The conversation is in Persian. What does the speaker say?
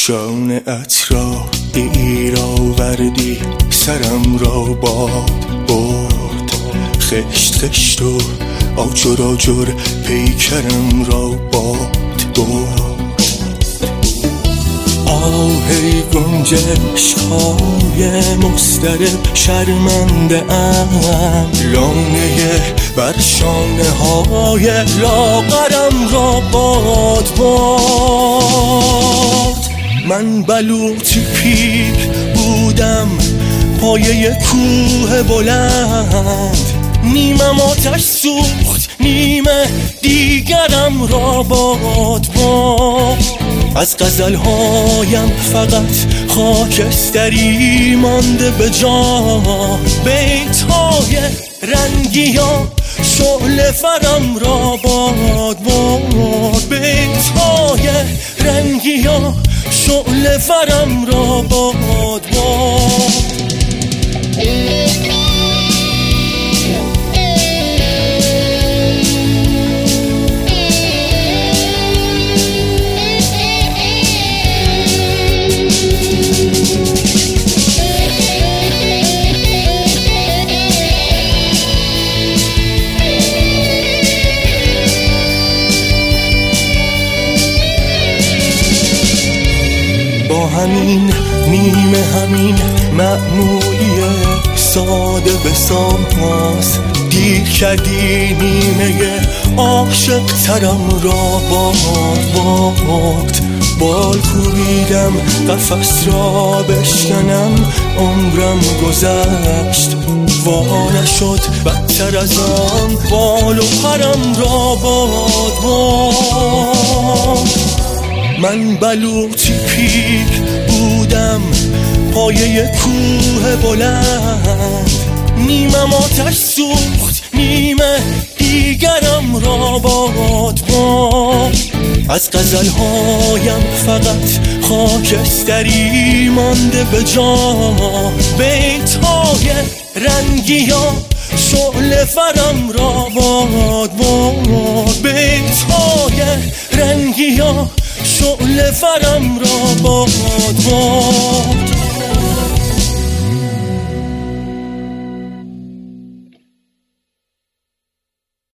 شان عطرا دیر آوردی سرم را باد برد، خشت خشت و آجر آجر پیکرم را باد برد. آهی گنجشک‌های مضطرب شرمنده ام، لانه بر شانه های لاغرم را باد باد. من بلوطی پیر بودم پایه کوه بلند، نیمم آتش سوخت نیمه دیگرم را باد باد. از غزلهایم فقط خاکستری مانده به جا، بیت‌های رنگیان شعله فرم را باد باد. بیت‌های رنگیان شعله فرم را باد باد. همین نیمه همین معمولی ساده به ساز، دیر کردی نیمه عاشق ترم را باد باد. بال کوبیدم قفس را بشکنم، عمرم گذشت وا نشد بدتر از آن، بال و پرم را باد باد. من بلوطی پیر بودم پایه کوه بلند، نیمم آتش سوخت نیمه دیگرم را باد باد. از غزلهایم فقط خاکستری مانده به جا، بیت‌های رنگیان شعله فرم را باد باد. بیت‌های رنگیان شعله فرم را باد باد.